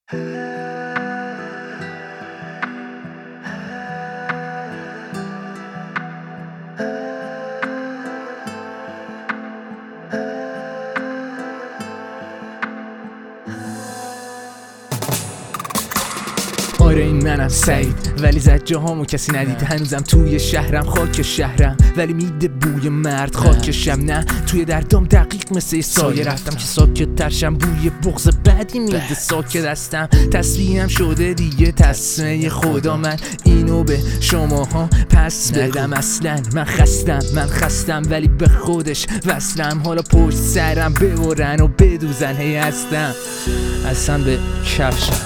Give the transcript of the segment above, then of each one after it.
آره این منم سعید، ولی زد جاهامو کسی ندید. هنوزم توی شهرم، خاک شهرم، ولی میده بوی مرد خاکشم. نه توی دردام دقیق مثل سایه رفتم که ساکت ترشم. بوی بغض بدی میده ساکت هستم. تسبیحم شده دیگه تسمه خدا. من اینو به شماها پس بدم. اصلا من خستم ولی به خودش وصلم. حالا پشت سرم ببرن و بدوزن هی هستم اصلا به کفشم.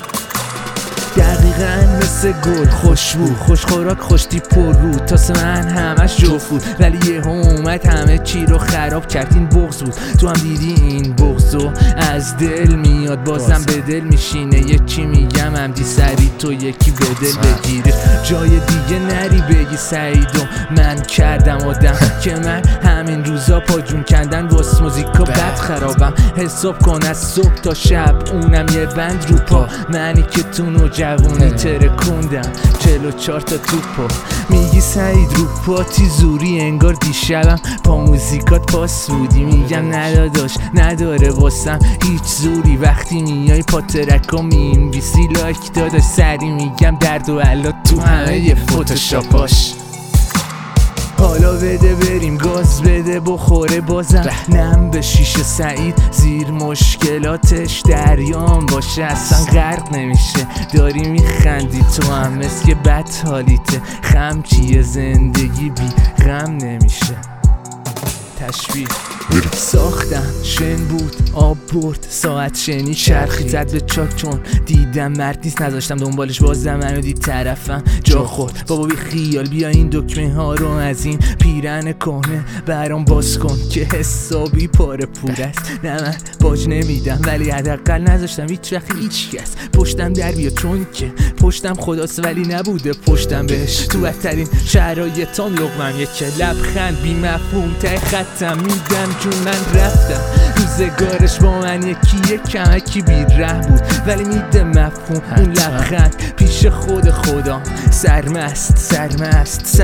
دقیقاً مثل گل خوشبو، خوش خوراک، خوش تیپ پر رو. تاسه من همش جفت بود ولی یه اومد همه چی رو خراب کرد. این بغض بود، تو هم دیدی این بغضو از دل میاد بازم به دل میشینه. یه چی میگم همدی سری تو یکی به دل بگیری. جای دیگه نری بگی سعیدو من کردم آدم که من همین روزا پا جون کندن واس موزیکا بد خرابم. حساب کن از صبح تا شب اونم یه بند رو پا. منی که تو جوونی ترکوندم 44 تا توپو. میگی سعید رو پاتی زوری انگار دیشبم پا موزیکات پاس بودی. میگم نداداش نداره واسم هیچ زوری. وقتی میای پا ترکا می‌نویسی لایک داداش سری میگم درد و علا تو همه یه فوتوشاپاش. حالا بده بریم گاز بده بخوره بازم. نم به شیشه سعید زیر مشکلاتش دریام باشه اصلا غرق نمیشه. داری میخندی تو هم مثل که بد حالیته. خم چیه زندگی بی غم نمیشه. تشبیه ساختم شن بود آب برد ساعت شنی چرخی زد به چاک چون دیدم مرد نیست. نذاشتم دنبالش بازم منو دید طرفم جا خورد. بابا بی خیال بیا این دکمه ها رو از این پیرن کهنه برام باز کن که حسابی پاره پور است. نه من باج نمیدم ولی حداقل نذاشتم هیچ وقت هیچ کس پشتم در بیا چون که پشتم خداست ولی نبوده پشتم بهش. تو بدترین شرایطام لقمم یکه لبخند بی مفهوم ته خطم میدم چون من رفتم. روزگارش با من یکی کمکی بی‌ره بود ولی میده مفهوم اون لبخند پیش خود خدا. سرمست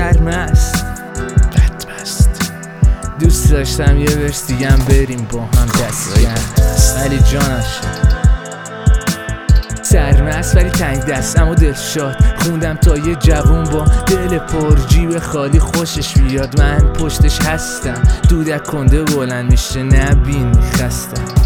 دوست داشتم یه ورس دیگم بریم با هم دست ولی جانش سرمست ولی تنگ دست اما دلشاد. خوندم تا یه جوون با دل پر جیب خالی خوشش بیاد. من پشتش هستم دودک کنده بلند میشه نبین خستم.